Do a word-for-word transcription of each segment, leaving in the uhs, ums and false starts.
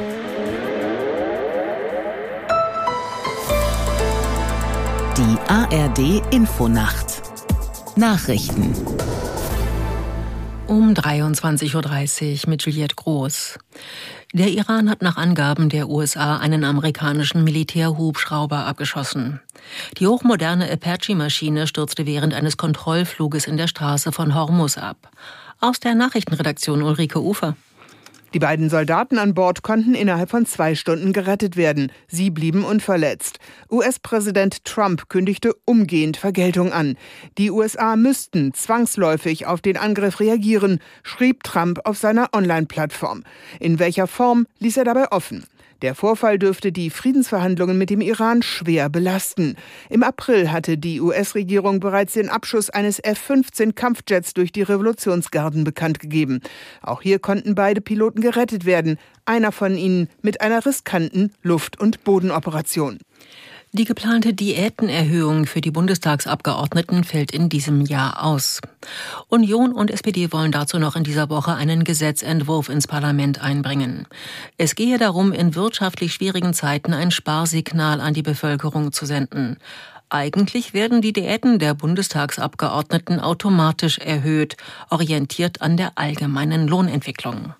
Die A R D-Infonacht. Nachrichten. Um dreiundzwanzig Uhr dreißig mit Juliette Groß. Der Iran hat nach Angaben der U S A einen amerikanischen Militärhubschrauber abgeschossen. Die hochmoderne Apache-Maschine stürzte während eines Kontrollfluges in der Straße von Hormuz ab. Aus der Nachrichtenredaktion Ulrike Ufer. Die beiden Soldaten an Bord konnten innerhalb von zwei Stunden gerettet werden. Sie blieben unverletzt. U S-Präsident Trump kündigte umgehend Vergeltung an. Die U S A müssten zwangsläufig auf den Angriff reagieren, schrieb Trump auf seiner Online-Plattform. In welcher Form ließ er dabei offen. Der Vorfall dürfte die Friedensverhandlungen mit dem Iran schwer belasten. Im April hatte die U S-Regierung bereits den Abschuss eines F fünfzehn Kampfjets durch die Revolutionsgarden bekannt gegeben. Auch hier konnten beide Piloten gerettet werden, einer von ihnen mit einer riskanten Luft- und Bodenoperation. Die geplante Diätenerhöhung für die Bundestagsabgeordneten fällt in diesem Jahr aus. Union und S P D wollen dazu noch in dieser Woche einen Gesetzentwurf ins Parlament einbringen. Es gehe darum, in wirtschaftlich schwierigen Zeiten ein Sparsignal an die Bevölkerung zu senden. Eigentlich werden die Diäten der Bundestagsabgeordneten automatisch erhöht, orientiert an der allgemeinen Lohnentwicklung.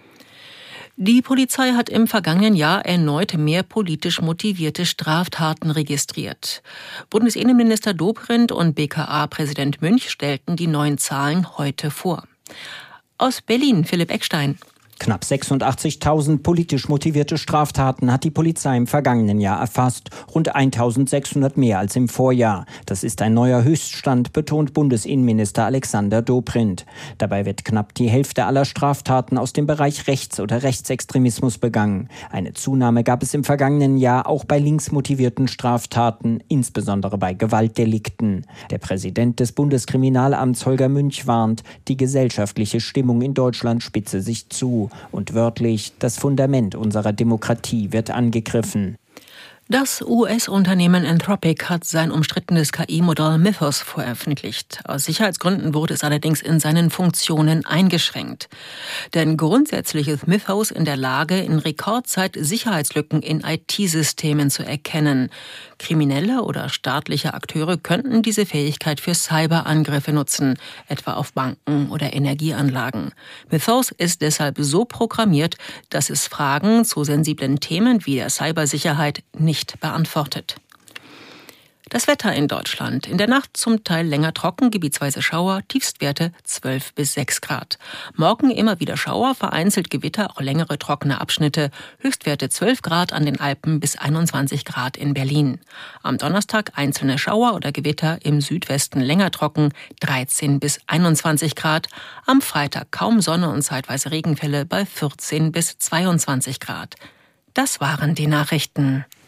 Die Polizei hat im vergangenen Jahr erneut mehr politisch motivierte Straftaten registriert. Bundesinnenminister Dobrindt und B K A-Präsident Münch stellten die neuen Zahlen heute vor. Aus Berlin, Philipp Eckstein. Knapp sechsundachtzigtausend politisch motivierte Straftaten hat die Polizei im vergangenen Jahr erfasst, rund eintausendsechshundert mehr als im Vorjahr. Das ist ein neuer Höchststand, betont Bundesinnenminister Alexander Dobrindt. Dabei wird knapp die Hälfte aller Straftaten aus dem Bereich Rechts- oder Rechtsextremismus begangen. Eine Zunahme gab es im vergangenen Jahr auch bei linksmotivierten Straftaten, insbesondere bei Gewaltdelikten. Der Präsident des Bundeskriminalamts Holger Münch warnt, die gesellschaftliche Stimmung in Deutschland spitze sich zu. Und wörtlich, das Fundament unserer Demokratie wird angegriffen. Das U S-Unternehmen Anthropic hat sein umstrittenes K I-Modell Mythos veröffentlicht. Aus Sicherheitsgründen wurde es allerdings in seinen Funktionen eingeschränkt. Denn grundsätzlich ist Mythos in der Lage, in Rekordzeit Sicherheitslücken in I T-Systemen zu erkennen. Kriminelle oder staatliche Akteure könnten diese Fähigkeit für Cyberangriffe nutzen, etwa auf Banken oder Energieanlagen. Mythos ist deshalb so programmiert, dass es Fragen zu sensiblen Themen wie der Cybersicherheit nicht beantwortet. Das Wetter in Deutschland. In der Nacht zum Teil länger trocken, gebietsweise Schauer, Tiefstwerte zwölf bis sechs Grad. Morgen immer wieder Schauer, vereinzelt Gewitter, auch längere trockene Abschnitte. Höchstwerte zwölf Grad an den Alpen bis einundzwanzig Grad in Berlin. Am Donnerstag einzelne Schauer oder Gewitter, im Südwesten länger trocken, dreizehn bis einundzwanzig Grad. Am Freitag kaum Sonne und zeitweise Regenfälle bei vierzehn bis zweiundzwanzig Grad. Das waren die Nachrichten.